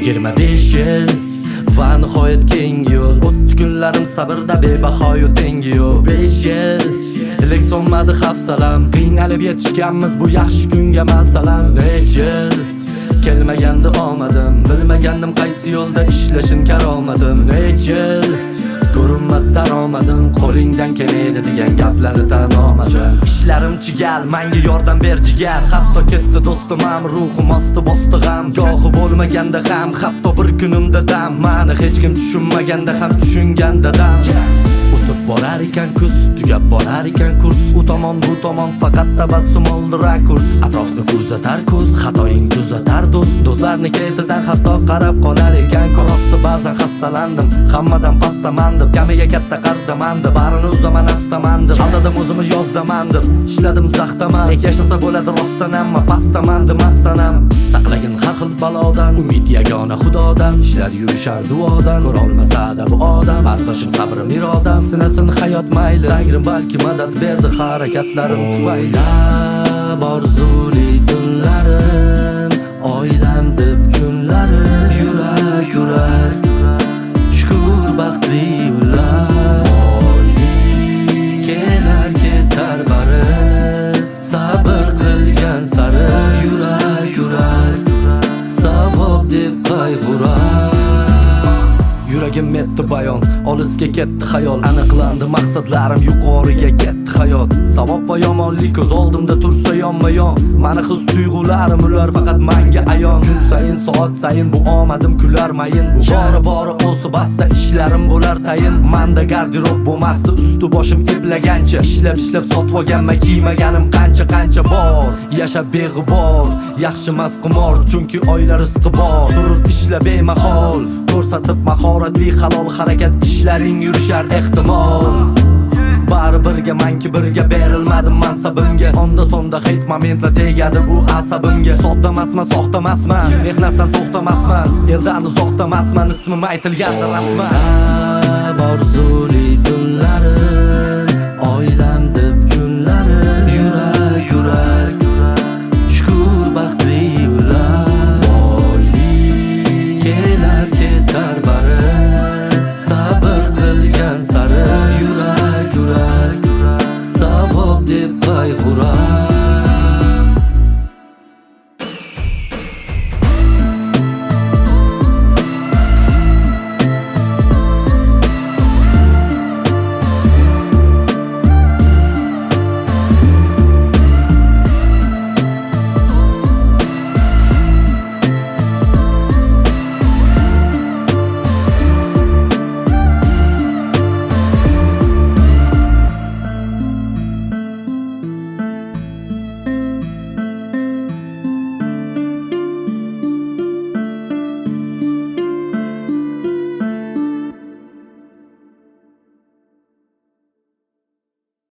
25 yil va nihoyat keyingi yo'l. O'tdi kunlarim sabrda bebahoyu tengi yo'q. 5 yil ilik so'nmadi hafsalam, qiynalib yetishganmiz bu yaxshi kunga masalan. Necha yil kelmagandi omadim, bilmagandim qaysi yo'lda ishlashim karomadim. Necha yil ko'rinmas daromadim, qo'lingdan kelmaydi degan gaplarni tan olmadim. Ishlarim chigal, menga yordam ber jigar. Hatto ketdi do'stim ham, ruhim osti bosdi g'am. Gohi bo'lmaganda ham, hatto bir kunimda dam. Meni hech kim tushunmaganda ham tushungan dadam. O'tib borar ekan kuz, tugab borar ekan kurs. U tomon bu tomon faqat tabassum oldi rakurs. Atrofni kuzatar ko'z, xatoying tuzatar do'st. Do'stlarni ketidan hatto qarab qolar ekan ko'rosti. Ba'zan xastalandim, hammadan pastamandim. Kamiga katta qarzamandim, barini uzaman astamandim. Aldadim o'zimni yozdamandim, ishladim zaxtaman. Lek yashasa bo'ladi rostdanamma, pastamandim astanam. Saqlagin har xil balodan, umid yagona xudodan. Ishlar yurishar duodan, ko'rolmasa-da bu odam. Bardoshim sabrim irodam, sinasin hayot mayli. Tangrim balki madad berdi harakatlarim tufayli. Orzuli tunlarim, oilam deb kunlarim. Yurak yurar, shukur baxtli ular. Kelar ketar bari, sabr qilgan sari. Yurak yurar, savob deb qayg'urar. Yuragim etdi bayon, olisga ketdi xayol. Aniqlandi maqsadlarim, yuqoriga ketdi hayot. Savob va yomonlik ko'z oldimda tursa yonma-yon. Mani his tuyg'ularim ular faqat menga ayon. Kun sayin soat sayin bu omadim kular mayin. Bu bori o'si basta ishlarim bo'lar tayin. Menda garderob bo'lmasdi usti boshim eplagancha. Ishlab sotib olganman kiymaganim qancha bor. Yashab beg'ubor, yaxshi emas qimor, chunki oila rizqi bor. Turib ishla bemahol, ko'rsatib mahoratli halol harakat, ishlaring yurishar ehtimol. Bari birga manki birga berilmadim mansabimga. Onda sonda hate momentla tegadi bu asabimga. Soddamasman, soxtamasman, mehnatdan to'xtamasman, eldan uzoqdamasman, ismim aytilganda rasman. Orzuli tunlarim, oilam deb kunlarim. Yurak yurar, shukur baxtli ular. Kelar ketar bari, sabr qilgan sari. Yurak yurar, savob deb qayg'urar.